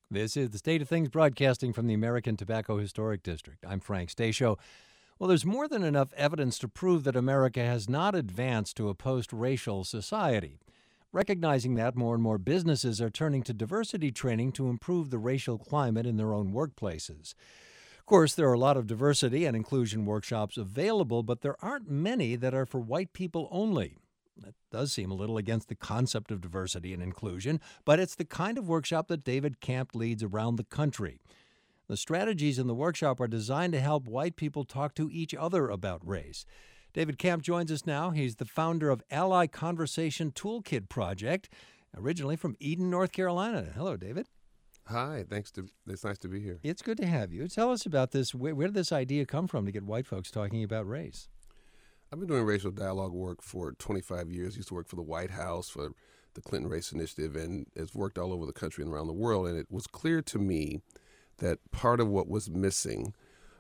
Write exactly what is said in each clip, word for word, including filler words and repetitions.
This is the State of Things broadcasting from the American Tobacco Historic District. I'm Frank Stasio. Well, there's more than enough evidence to prove that America has not advanced to a post-racial society. Recognizing that, more and more businesses are turning to diversity training to improve the racial climate in their own workplaces. Of course, there are a lot of diversity and inclusion workshops available, but there aren't many that are for white people only. That does seem a little against the concept of diversity and inclusion, but it's the kind of workshop that David Camp leads around the country. The strategies in the workshop are designed to help white people talk to each other about race. David Camp joins us now. He's the founder of Ally Conversation Toolkit Project, originally from Eden, North Carolina. Hello, David. Hi, thanks. To, it's nice to be here. It's good to have you. Tell us about this. Where, where did this idea come from to get white folks talking about race? I've been doing racial dialogue work for twenty-five years. Used to work for the White House, for the Clinton Race Initiative, and has worked all over the country and around the world. And it was clear to me that part of what was missing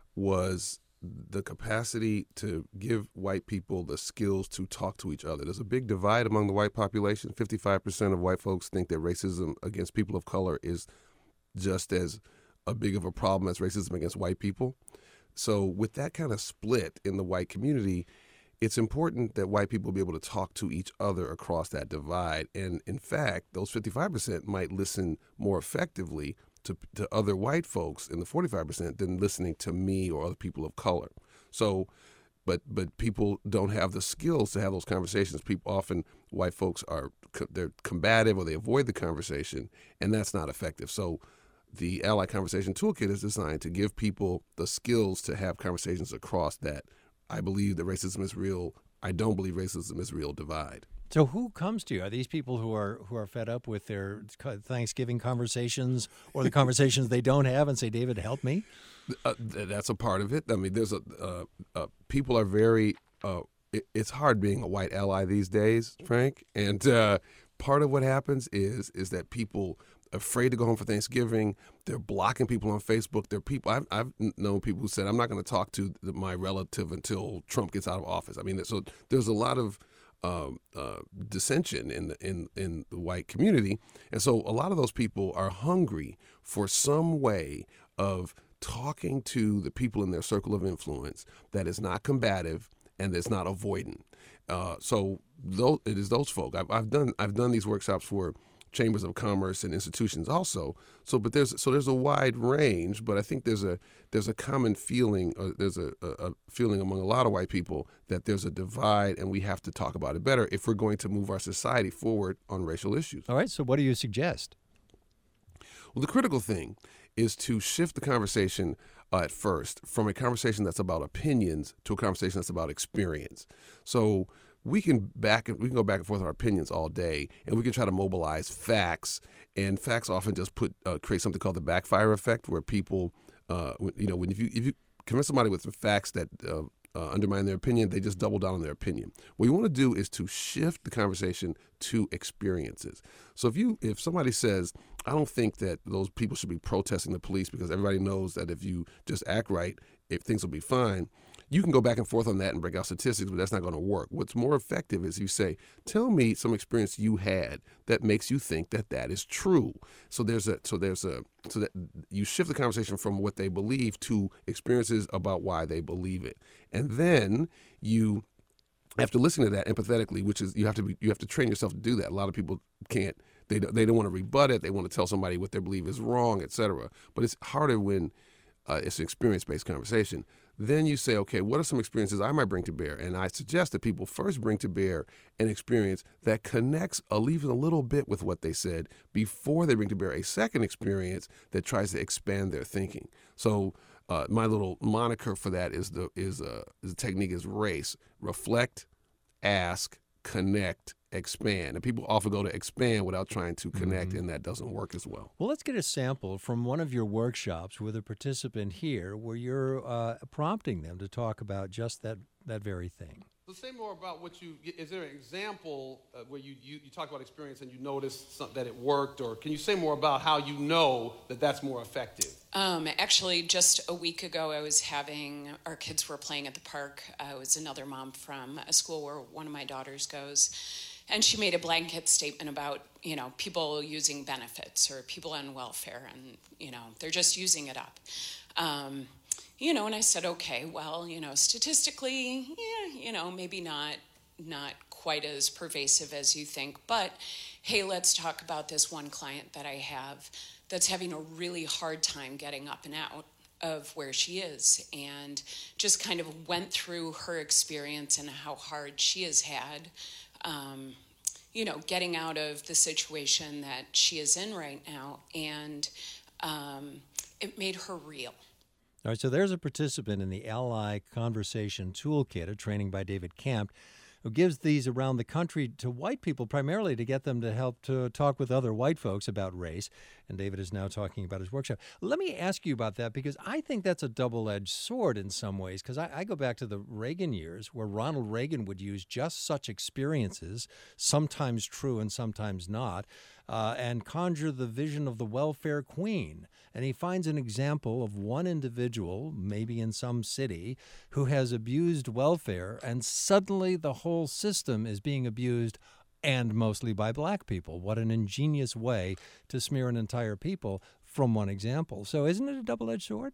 was the capacity to give white people the skills to talk to each other. There's a big divide among the white population. fifty-five percent of white folks think that racism against people of color is just as a big of a problem as racism against white people. So with that kind of split in the white community, it's important that white people be able to talk to each other across that divide. And in fact, those fifty-five percent might listen more effectively to, to other white folks in the forty-five percent than listening to me or other people of color. So, but but people don't have the skills to have those conversations. People often, white folks are, they're combative or they avoid the conversation, and that's not effective. So the Ally Conversation Toolkit is designed to give people the skills to have conversations across that I believe that racism is real, I don't believe racism is real divide. So who comes to you? Are these people who are who are fed up with their Thanksgiving conversations or the conversations they don't have and say, David, help me? Uh, th- that's a part of it. I mean, there's a uh, uh, people are very, uh, it, it's hard being a white ally these days, Frank. And uh, part of what happens is is that people afraid to go home for Thanksgiving. They're blocking people on Facebook. There are people I've, I've known people who said, "I'm not going to talk to the, my relative until Trump gets out of office." I mean, so there's a lot of um, uh, dissension in the, in in the white community, and so a lot of those people are hungry for some way of talking to the people in their circle of influence that is not combative and that's not avoidant. Uh, so those, it is those folk. I've, I've done I've done these workshops for chambers of commerce and institutions also. So, but there's so there's a wide range, but I think there's a there's a common feeling. Uh, there's a, a, a feeling among a lot of white people that there's a divide, and we have to talk about it better if we're going to move our society forward on racial issues. All right. So, what do you suggest? Well, the critical thing is to shift the conversation uh, at first from a conversation that's about opinions to a conversation that's about experience. So we can back we can go back and forth on our opinions all day, and we can try to mobilize facts. And facts often just put uh, create something called the backfire effect, where people, uh, you know, when if you if you convince somebody with some facts that uh, uh, undermine their opinion, they just double down on their opinion. What you want to do is to shift the conversation to experiences. So if you if somebody says, "I don't think that those people should be protesting the police because everybody knows that if you just act right, if things will be fine," you can go back and forth on that and break out statistics, but that's not going to work. What's more effective is you say, "Tell me some experience you had that makes you think that that is true." So there's a so there's a so that you shift the conversation from what they believe to experiences about why they believe it, and then you have to listen to that empathetically, which is you have to be you have to train yourself to do that. A lot of people can't. They don't, they don't want to rebut it. They want to tell somebody what they believe is wrong, et cetera. But it's harder when uh, it's an experience-based conversation. Then you say, okay, what are some experiences I might bring to bear? And I suggest that people first bring to bear an experience that connects a, even a little bit with what they said before they bring to bear a second experience that tries to expand their thinking. So uh, my little moniker for that is the is uh, the technique is RACE: reflect, ask, connect, expand. And people often go to expand without trying to connect, mm-hmm. and that doesn't work as well. Well, let's get a sample from one of your workshops with a participant here where you're uh, prompting them to talk about just that, that very thing. So say more about what you, is there an example uh, where you, you, you talk about experience and you noticed some, that it worked, or can you say more about how you know that that's more effective? Um, actually, just a week ago, I was having, our kids were playing at the park. Uh, it was another mom from a school where one of my daughters goes. and she made a blanket statement about, you know, people using benefits or people on welfare, and, you know, they're just using it up. Um, you know, and I said, okay, well, you know, statistically, yeah, you know, maybe not, not quite as pervasive as you think, but hey, let's talk about this one client that I have that's having a really hard time getting up and out of where she is, and just kind of went through her experience and how hard she has had, um, you know, getting out of the situation that she is in right now, and um, it made her real. All right, so there's a participant in the Ally Conversation Toolkit, a training by David Camp, who gives these around the country to white people, primarily to get them to help to talk with other white folks about race. And David is now talking about his workshop. Let me ask you about that, because I think that's a double-edged sword in some ways, because I, I go back to the Reagan years where Ronald Reagan would use just such experiences, sometimes true and sometimes not, uh, and conjure the vision of the welfare queen. And he finds an example of one individual, maybe in some city, who has abused welfare, and suddenly the whole system is being abused, and mostly by black people. What an ingenious way to smear an entire people from one example. So isn't it a double-edged sword?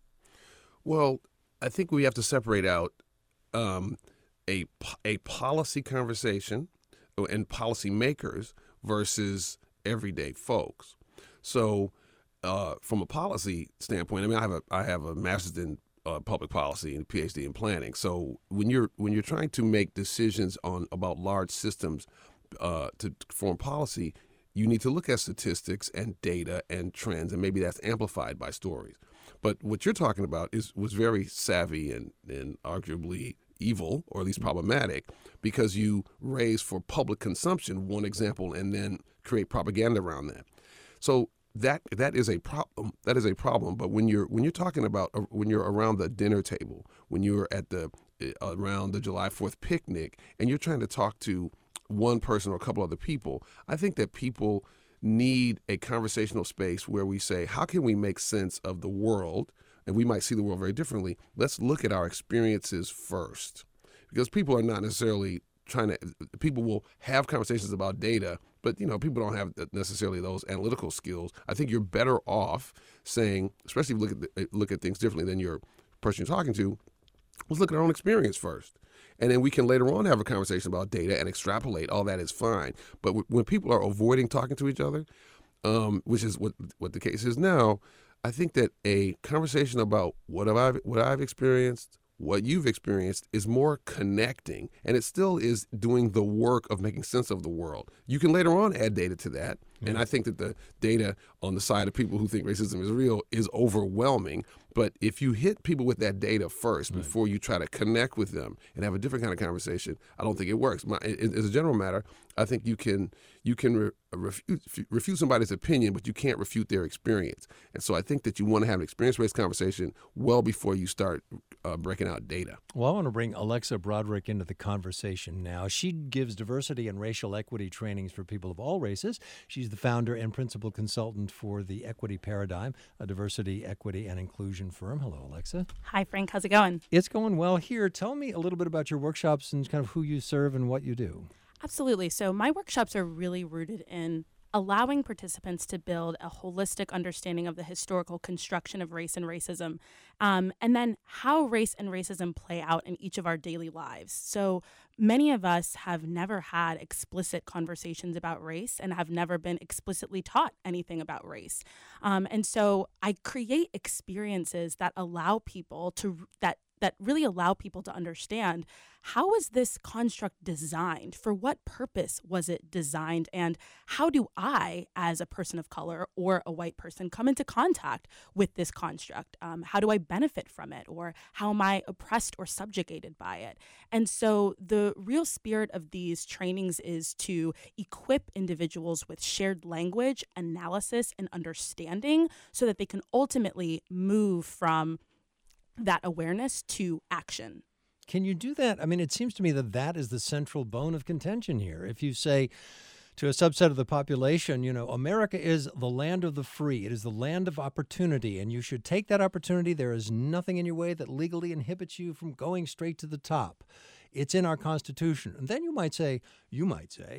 Well, I think we have to separate out um, a, a policy conversation and policymakers versus everyday folks. So uh, from a policy standpoint, I mean, I have a I have a master's in uh, public policy and a P H D in planning. So when you're when you're trying to make decisions on about large systems uh, to form policy, you need to look at statistics and data and trends, and maybe that's amplified by stories. But what you're talking about is was very savvy and, and arguably evil, or at least problematic, because you raise for public consumption one example and then create propaganda around that. So that that is a problem. That is a problem. But when you're when you're talking about uh, when you're around the dinner table, when you're at the uh, around the July fourth picnic, and you're trying to talk to one person or a couple other people, I think that people need a conversational space where we say, how can we make sense of the world? And we might see the world very differently. Let's look at our experiences first, because people are not necessarily trying to, people will have conversations about data, but you know, people don't have necessarily those analytical skills. I think you're better off saying, especially if you look at the, look at things differently than your person you're talking to, let's look at our own experience first. And then we can later on have a conversation about data and extrapolate. All that is fine. But w- when people are avoiding talking to each other, um, which is what what the case is now, I think that a conversation about what have I what I've experienced, what you've experienced, is more connecting, and it still is doing the work of making sense of the world. You can later on add data to that, mm-hmm. and I think that the data on the side of people who think racism is real is overwhelming. But if you hit people with that data first, right, before you try to connect with them and have a different kind of conversation, I don't think it works. My, as a general matter, I think you can you can re- refute, refute somebody's opinion, but you can't refute their experience. And so I think that you want to have an experience-based conversation well before you start uh, breaking out data. Well, I want to bring Alexa Broderick into the conversation now. She gives diversity and racial equity trainings for people of all races. She's the founder and principal consultant for the Equity Paradigm, a diversity, equity, and inclusion firm. Hello, Alexa. Hi, Frank. How's it going? It's going well here. Tell me a little bit about your workshops and kind of who you serve and what you do. Absolutely. So my workshops are really rooted in allowing participants to build a holistic understanding of the historical construction of race and racism, um, and then how race and racism play out in each of our daily lives. So many of us have never had explicit conversations about race and have never been explicitly taught anything about race. Um, and so I create experiences that allow people to, that that really allow people to understand, how was this construct designed? For what purpose was it designed? And how do I, as a person of color or a white person, come into contact with this construct? Um, how do I benefit from it? Or how am I oppressed or subjugated by it? And so the real spirit of these trainings is to equip individuals with shared language, analysis, and understanding so that they can ultimately move from that awareness to action. Can you do that? I mean, it seems to me that that is the central bone of contention here. If you say to a subset of the population, you know, America is the land of the free. It is the land of opportunity, and you should take that opportunity. There is nothing in your way that legally inhibits you from going straight to the top. It's in our Constitution. And then you might say, you might say,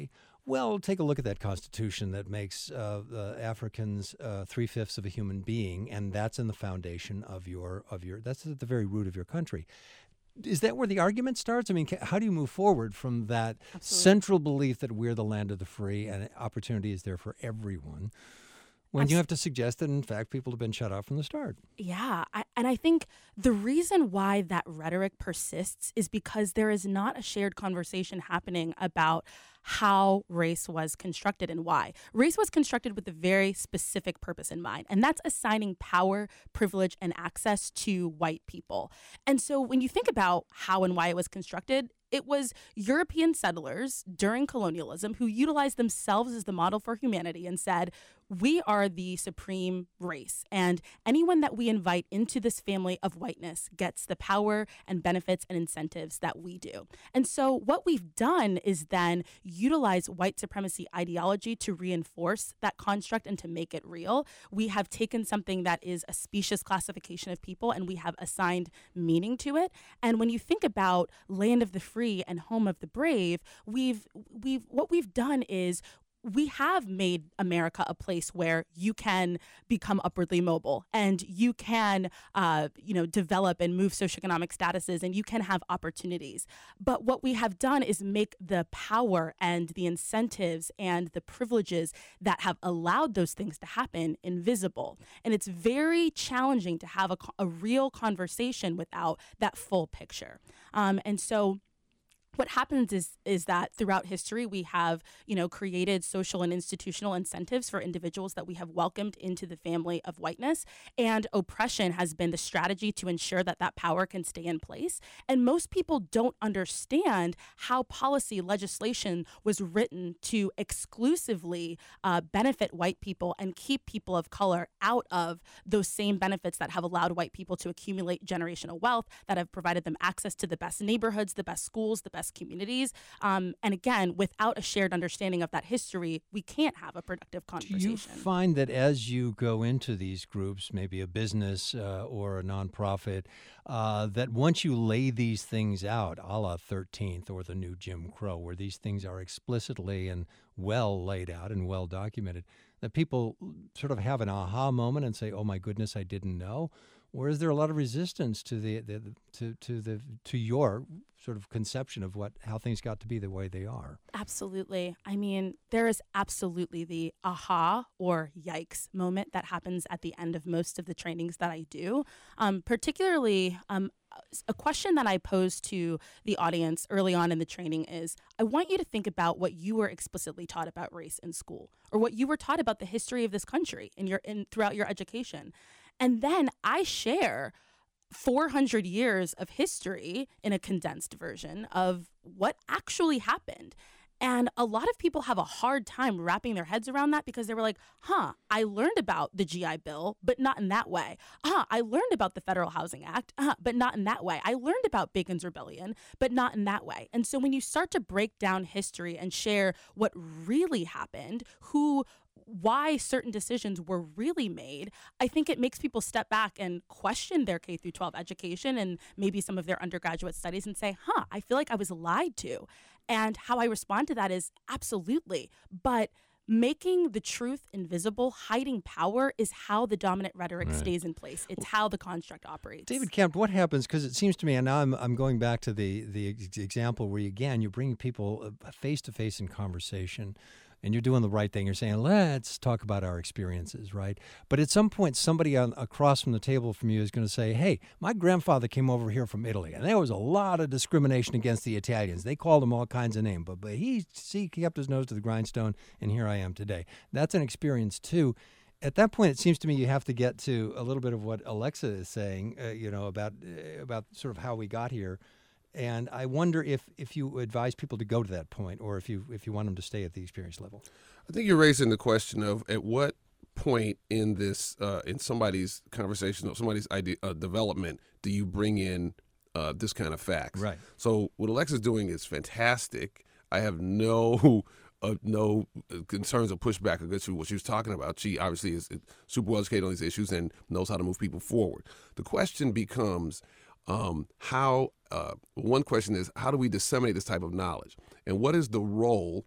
Well, take a look at that Constitution that makes uh, uh, Africans uh, three-fifths of a human being, and that's in the foundation of your of your. That's at the very root of your country. Is that where the argument starts? I mean, ca- how do you move forward from that Absolutely. central belief that we're the land of the free and opportunity is there for everyone, when you have to suggest that, in fact, people have been shut out from the start? Yeah. I, and I think the reason why that rhetoric persists is because there is not a shared conversation happening about how race was constructed and why. Race was constructed with a very specific purpose in mind, and that's assigning power, privilege, and access to white people. And so when you think about how and why it was constructed, it was European settlers during colonialism who utilized themselves as the model for humanity and said, we are the supreme race, and anyone that we invite into this family of whiteness gets the power and benefits and incentives that we do. And so what we've done is then utilize white supremacy ideology to reinforce that construct and to make it real. We have taken something that is a specious classification of people and we have assigned meaning to it. And when you think about land of the free and home of the brave, we've we've what we've done is we have made America a place where you can become upwardly mobile and you can, uh, you know, develop and move socioeconomic statuses and you can have opportunities. But what we have done is make the power and the incentives and the privileges that have allowed those things to happen invisible. And it's very challenging to have a, a real conversation without that full picture. Um, and so what happens is is that throughout history, we have, you know, created social and institutional incentives for individuals that we have welcomed into the family of whiteness. And oppression has been the strategy to ensure that that power can stay in place. And most people don't understand how policy legislation was written to exclusively uh, benefit white people and keep people of color out of those same benefits that have allowed white people to accumulate generational wealth, that have provided them access to the best neighborhoods, the best schools, the best communities. Um, and again, without a shared understanding of that history, we can't have a productive conversation. Do you find that as you go into these groups, maybe a business uh, or a nonprofit, uh, that once you lay these things out, a la thirteenth or the new Jim Crow, where these things are explicitly and well laid out and well documented, that people sort of have an aha moment and say, oh my goodness, I didn't know? Or is there a lot of resistance to the, the, the to to the to your sort of conception of what how things got to be the way they are? Absolutely. I mean, there is absolutely the aha or yikes moment that happens at the end of most of the trainings that I do. Um, particularly, um, a question that I pose to the audience early on in the training is, I want you to think about what you were explicitly taught about race in school, or what you were taught about the history of this country in your in throughout your education. And then I share four hundred years of history in a condensed version of what actually happened. And a lot of people have a hard time wrapping their heads around that because they were like, huh, I learned about the G I Bill, but not in that way. Huh, I learned about the Federal Housing Act, uh, but not in that way. I learned about Bacon's Rebellion, but not in that way. And so when you start to break down history and share what really happened, who why certain decisions were really made, I think it makes people step back and question their K through twelve education and maybe some of their undergraduate studies and say, huh, I feel like I was lied to. And how I respond to that is absolutely. But making the truth invisible, hiding power, is how the dominant rhetoric Right. stays in place. It's how the construct operates. David Kemp, what happens, because it seems to me, and now I'm, I'm going back to the, the ex- example where, you, again, you're bringing people uh, face-to-face in conversation, and you're doing the right thing. You're saying, let's talk about our experiences, right? But at some point, somebody on, across from the table from you is going to say, hey, my grandfather came over here from Italy, and there was a lot of discrimination against the Italians. They called him all kinds of names, but, but he, see, he kept his nose to the grindstone, and here I am today. That's an experience, too. At that point, it seems to me you have to get to a little bit of what Alexa is saying, uh, you know, about uh, about sort of how we got here. And I wonder if, if you advise people to go to that point, or if you if you want them to stay at the experience level. I think you're raising the question of at what point in this uh, in somebody's conversation or somebody's idea uh, development do you bring in uh, this kind of facts? Right. So what Alexa's doing is fantastic. I have no uh, no concerns or pushback against what she was talking about. She obviously is super well educated on these issues and knows how to move people forward. The question becomes um, how. Uh, one question is, how do we disseminate this type of knowledge, and what is the role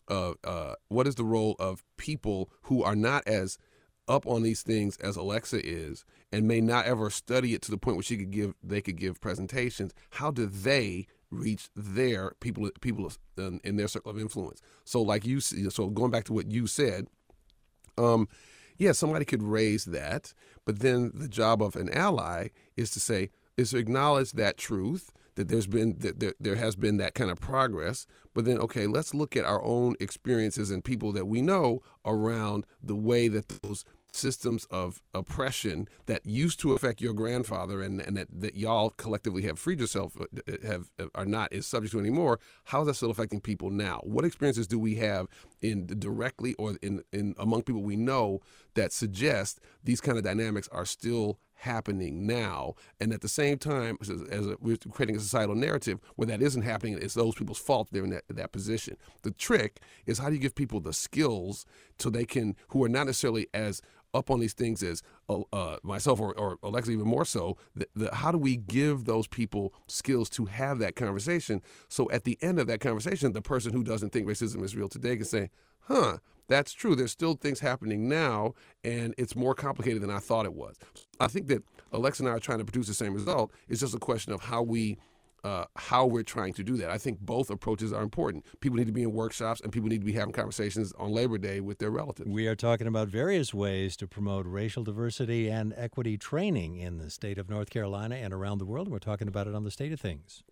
of uh, what is the role of people who are not as up on these things as Alexa is, and may not ever study it to the point where she could give they could give presentations. How do they reach their people people in, in their circle of influence? So, like you, so going back to what you said, um, yeah, somebody could raise that, but then the job of an ally is to say is to acknowledge that truth, that there's been that there, there has been that kind of progress, but then okay, let's look at our own experiences and people that we know around the way that those systems of oppression that used to affect your grandfather and, and that, that y'all collectively have freed yourself have are not is subject to anymore. How is that still affecting people now? What experiences do we have in directly or in, in among people we know that suggest these kind of dynamics are still happening now, and at the same time, as, as a, we're creating a societal narrative where that isn't happening, it's those people's fault they're in that, that position. The trick is how do you give people the skills so they can, who are not necessarily as up on these things as uh, uh, myself or, or Alexa, even more so, the, the, how do we give those people skills to have that conversation so at the end of that conversation, the person who doesn't think racism is real today can say, huh, that's true. There's still things happening now, and it's more complicated than I thought it was. I think that Alexa and I are trying to produce the same result. It's just a question of how we, uh, how we're trying to do that. I think both approaches are important. People need to be in workshops, and people need to be having conversations on Labor Day with their relatives. We are talking about various ways to promote racial diversity and equity training in the state of North Carolina and around the world. We're talking about it on The State of Things.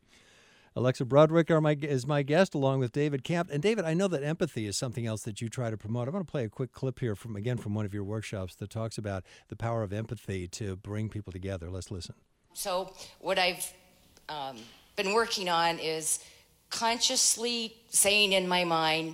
Alexa Broderick are my, is my guest, along with David Camp. And David, I know that empathy is something else that you try to promote. I want to play a quick clip here from, again, from one of your workshops that talks about the power of empathy to bring people together. Let's listen. So what I've um, been working on is consciously saying in my mind,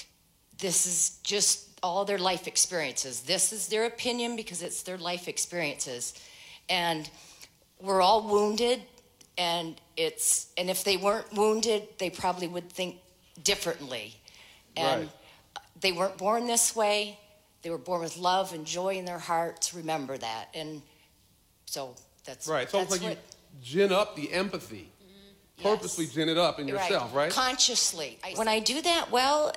this is just all their life experiences. This is their opinion because it's their life experiences. And we're all wounded. And it's and if they weren't wounded, they probably would think differently. And right. They weren't born this way. They were born with love and joy in their hearts. Remember that. And so that's right. It's that's almost like what, you gin up the empathy, mm-hmm. purposely yes. gin it up in yourself, right? Consciously. I, when I do that well,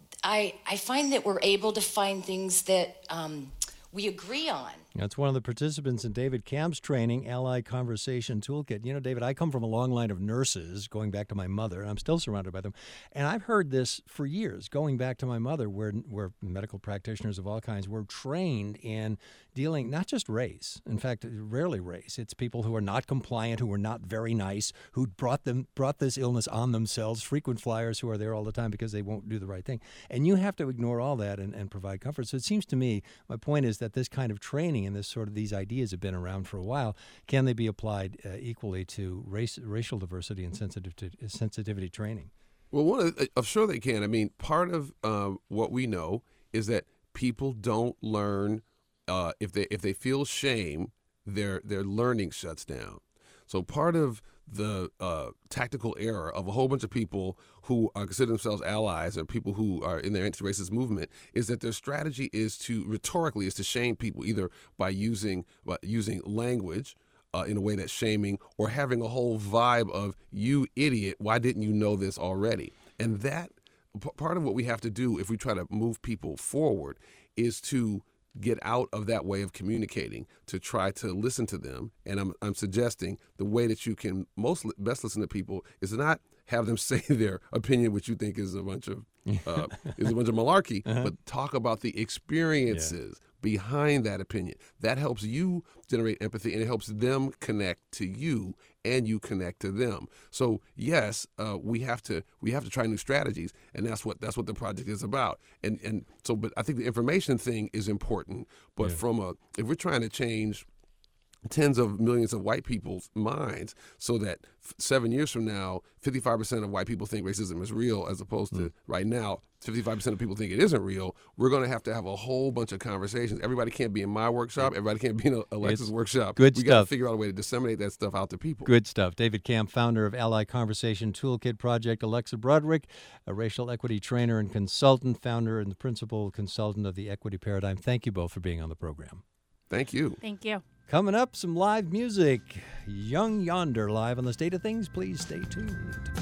I I find that we're able to find things that um, we agree on. That's one of the participants in David Camp's training, Ally Conversation Toolkit. You know, David, I come from a long line of nurses, going back to my mother, and I'm still surrounded by them. And I've heard this for years, going back to my mother, where where medical practitioners of all kinds were trained in dealing not just race. In fact, rarely race. It's people who are not compliant, who are not very nice, who brought them brought this illness on themselves, frequent flyers who are there all the time because they won't do the right thing. And you have to ignore all that and, and provide comfort. So it seems to me, my point is that this kind of training and this sort of these ideas have been around for a while. Can they be applied uh, equally to race, racial diversity and sensitivity, sensitivity training? Well, one of the, I'm sure they can. I mean, part of um, what we know is that people don't learn uh, if they if they feel shame, their their learning shuts down. So part of the uh, tactical error of a whole bunch of people who are consider themselves allies or people who are in their anti-racist movement is that their strategy is to rhetorically is to shame people either by using by using language uh, in a way that's shaming or having a whole vibe of you idiot, why didn't you know this already? And that p- part of what we have to do if we try to move people forward is to get out of that way of communicating, to try to listen to them. And I'm I'm suggesting the way that you can most best listen to people is to not have them say their opinion, which you think is a bunch of uh, is a bunch of malarkey, uh-huh. but talk about the experiences yeah. behind that opinion. That helps you generate empathy, and it helps them connect to you, and you connect to them. So yes, uh, we have to we have to try new strategies, and that's what that's what the project is about. And and so, but I think the information thing is important. But yeah. from a if we're trying to change tens of millions of white people's minds so that f- seven years from now, fifty-five percent of white people think racism is real as opposed mm. to right now, fifty-five percent of people think it isn't real, we're going to have to have a whole bunch of conversations. Everybody can't be in my workshop. Everybody can't be in Alexa's workshop. Good we stuff. We got to figure out a way to disseminate that stuff out to people. Good stuff. David Camp, founder of Ally Conversation Toolkit Project. Alexa Broderick, a racial equity trainer and consultant, founder and the principal consultant of the Equity Paradigm. Thank you both for being on the program. Thank you. Thank you. Coming up, some live music. Young Yonder live on The State of Things. Please stay tuned.